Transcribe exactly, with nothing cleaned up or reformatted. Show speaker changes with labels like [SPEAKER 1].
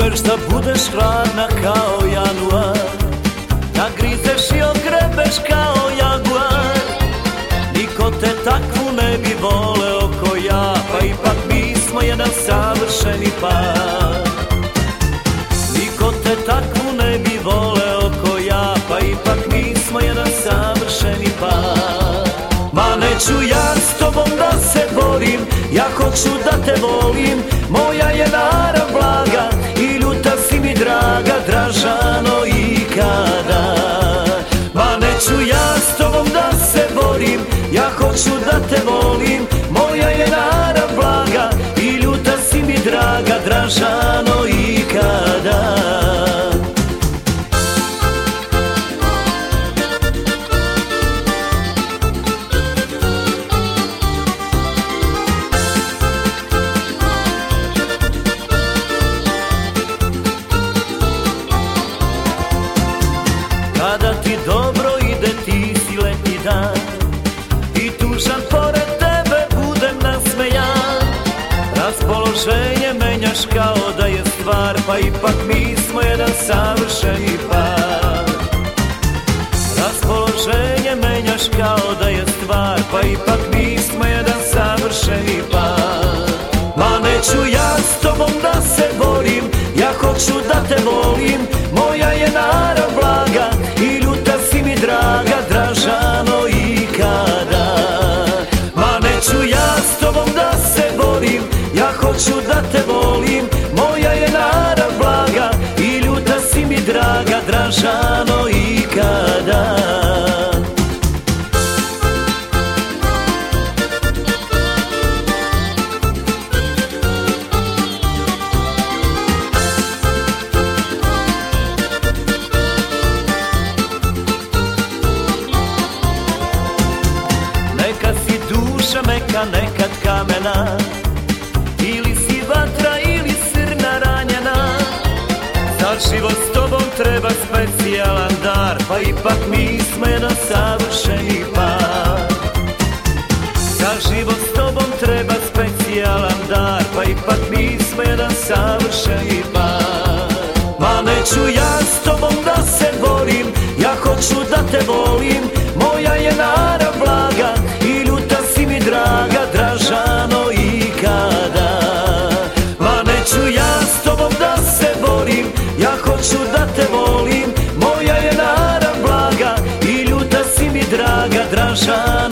[SPEAKER 1] umeš da budeš hladna kao januar, da grizeš i ogrebeš kao jaguar. Niko te takvu ne bi voleo ko ja, pa ipak mi smo jedan savršeni par. Niko te takvu ne bi voleo ko ja, pa ipak mi smo jedan savršeni par. Ma neću ja s tobom da se borim, ja hoću da te volim, moja je narav blaga i ljuta si mi draga, Dražano ikada. Ma neću ja s tobom da se borim, ja hoću da te volim, moja je narav blaga i ljuta si mi draga, Dražano ikada. Kada ti dobro ide, ti si letnji dan i tužan pored tebe budem nasmejan. Raspoloženje menjaš kao da je stvar, pa ipak mi smo jedan savršeni par. Raspoloženje menjaš kao da je stvar, pa ipak mi smo jedan savršeni par. Ma neću ja s tobom da se borim, ja hoću da te volim, moja je narav blaga i ljuta si mi draga, Dražano ikada. Ma neću ja s tobom da se borim, ja hoću da te volim, moja je narav blaga i ljuta si mi draga, Dražano ikada. Neka si duša meka, nekad kamena, ili si vatra ili srna ranjena. Za život s tobom treba specijalan dar, pa ipak mi smo jedan savršeni par. Za život s tobom treba specijalan dar, pa ipak mi smo jedan savršeni par. Ma neću ja s tobom da se borim, ja hoću da te volim, moja je narav blaga i ljuta si mi draga, Dražano ikada. Ma neću ja s tobom da se borim, ja hoću da te volim, moja je narav blaga i ljuta si mi draga, Dražano